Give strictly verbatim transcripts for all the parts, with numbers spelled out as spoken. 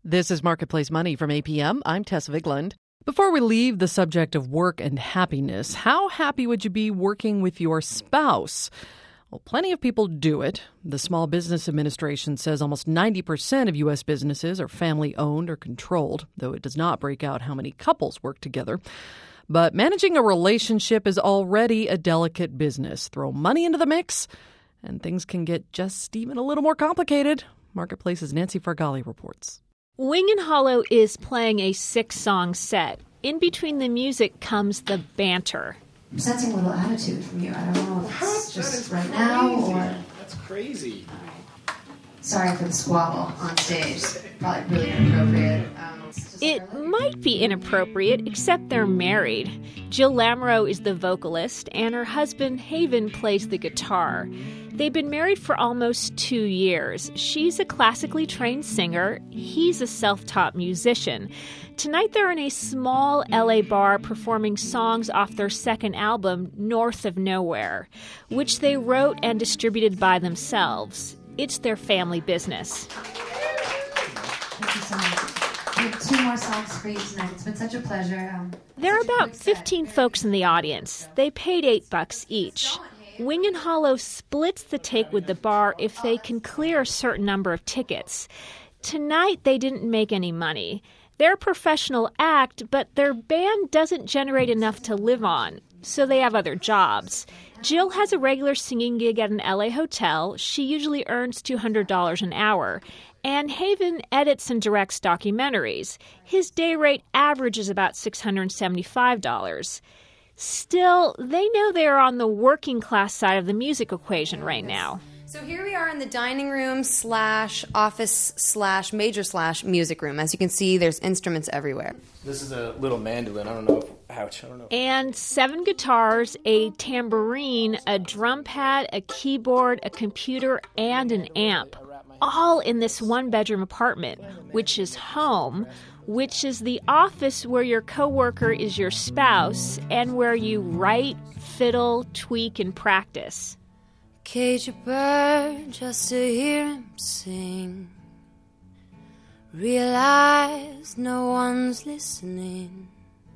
This is Marketplace Money from A P M. I'm Tess Vigland. Before we leave the subject of work and happiness, how happy would you be working with your spouse? Well, plenty of people do it. The Small Business Administration says almost ninety percent of U S businesses are family-owned or controlled, though it does not break out how many couples work together. But managing a relationship is already a delicate business. Throw money into the mix, and things can get just even a little more complicated. Marketplace's Nancy Fargali reports. Wing and Hollow is playing a six-song set. In between the music comes the banter. I'm sensing a little attitude from you. I don't know if it's just right crazy. now or... That's crazy. Right. Sorry for the squabble on stage. Probably really inappropriate. Um, it might be inappropriate, except they're married. Jill Lamoureux is the vocalist, and her husband, Haven, plays the guitar. They've been married for almost two years. She's a classically trained singer. He's a self-taught musician. Tonight they're in a small L A bar performing songs off their second album, North of Nowhere, which they wrote and distributed by themselves. It's their family business. Thank you so much. We have two more songs for you tonight. It's been such a pleasure. Um, there are about fifteen folks in the audience. They paid eight bucks each. Wing and Hollow splits the take with the bar if they can clear a certain number of tickets. Tonight, they didn't make any money. They're a professional act, but their band doesn't generate enough to live on, so they have other jobs. Jill has a regular singing gig at an L A hotel. She usually earns two hundred dollars an hour. And Haven edits and directs documentaries. His day rate averages about six hundred seventy-five dollars. Still, they know they're on the working class side of the music equation right now. So here we are in the dining room slash office slash major slash music room. As you can see, there's instruments everywhere. This is a little mandolin. I don't know. If, ouch, I don't know. And seven guitars, a tambourine, a drum pad, a keyboard, a computer, and an amp. All in this one-bedroom apartment, which is home, which is the office where your coworker is your spouse and where you write, fiddle, tweak, and practice. Cage a bird just to hear him sing. Realize no one's listening.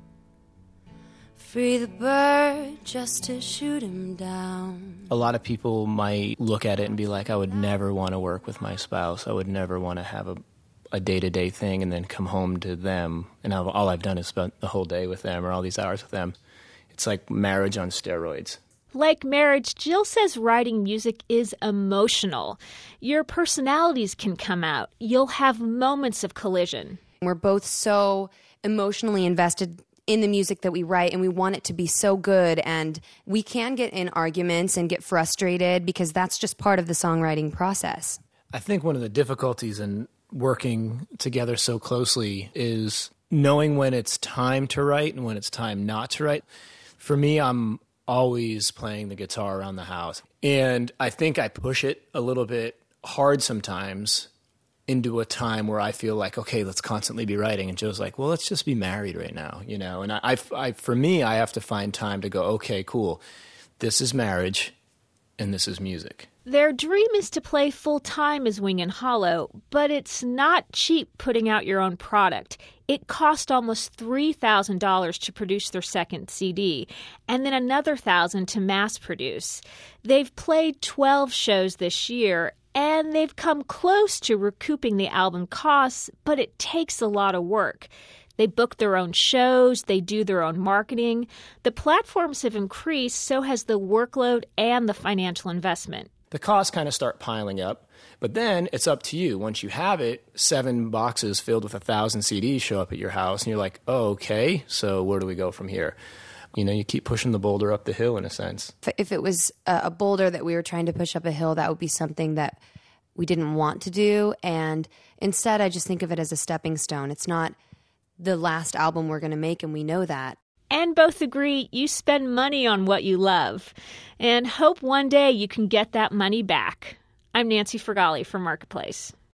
Free the bird just to shoot him down. A lot of people might look at it and be like, I would never want to work with my spouse. I would never want to have a a day-to-day thing and then come home to them and I've, all I've done is spent the whole day with them or all these hours with them. It's like marriage on steroids. Like marriage, Jill says writing music is emotional. Your personalities can come out. You'll have moments of collision. We're both so emotionally invested in the music that we write, and we want it to be so good, and we can get in arguments and get frustrated because that's just part of the songwriting process. I think one of the difficulties in working together so closely is knowing when it's time to write and when it's time not to write. For me, I'm always playing the guitar around the house. And I think I push it a little bit hard sometimes into a time where I feel like, okay, let's constantly be writing. And Joe's like, well, let's just be married right now, you know? And I, I, I for me, I have to find time to go, okay, cool. This is marriage and this is music. Their dream is to play full-time as Wing and Hollow, but it's not cheap putting out your own product. It cost almost three thousand dollars to produce their second C D, and then another one thousand dollars to mass produce. They've played twelve shows this year, and they've come close to recouping the album costs, but it takes a lot of work. They book their own shows, they do their own marketing. The platforms have increased, so has the workload and the financial investment. The costs kind of start piling up, but then it's up to you. Once you have it, seven boxes filled with a thousand C Ds show up at your house, and you're like, oh, okay, so where do we go from here? You know, you keep pushing the boulder up the hill in a sense. If it was a boulder that we were trying to push up a hill, that would be something that we didn't want to do, and instead I just think of it as a stepping stone. It's not the last album we're going to make, and we know that. And both agree you spend money on what you love and hope one day you can get that money back. I'm Nancy Fargali for Marketplace.